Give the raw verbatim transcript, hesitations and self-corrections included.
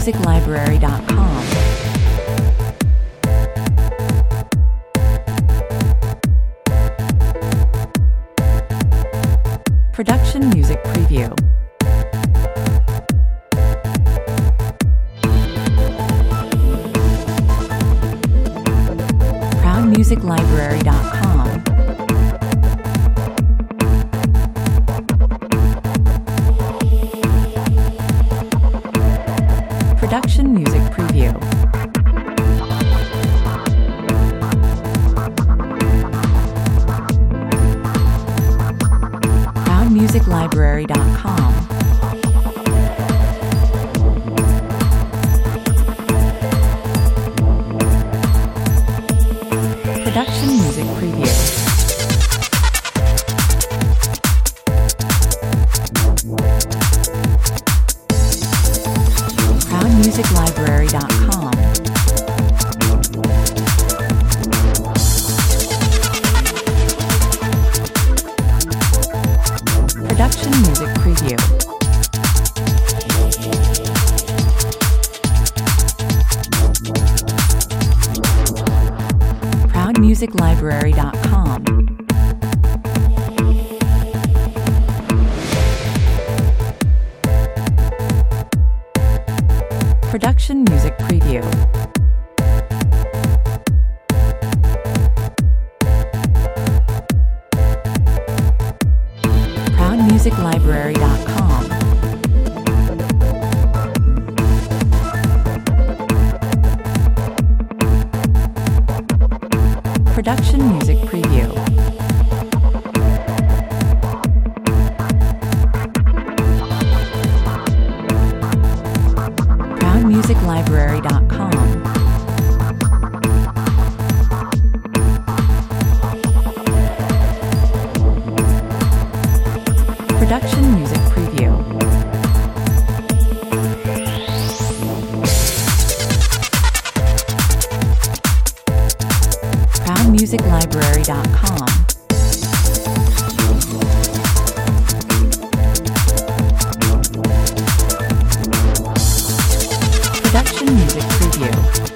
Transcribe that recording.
music library dot com. Production Music Preview. proud music library dot com. Production Music Preview. proud music library dot com. Production Music Preview. proud music library dot com. Production Music Preview. proud music library dot com. Production Music Preview. proud music library dot com. Production Music Preview. proud music library dot com. Production Music Preview. proud music library dot com. Production Music Preview.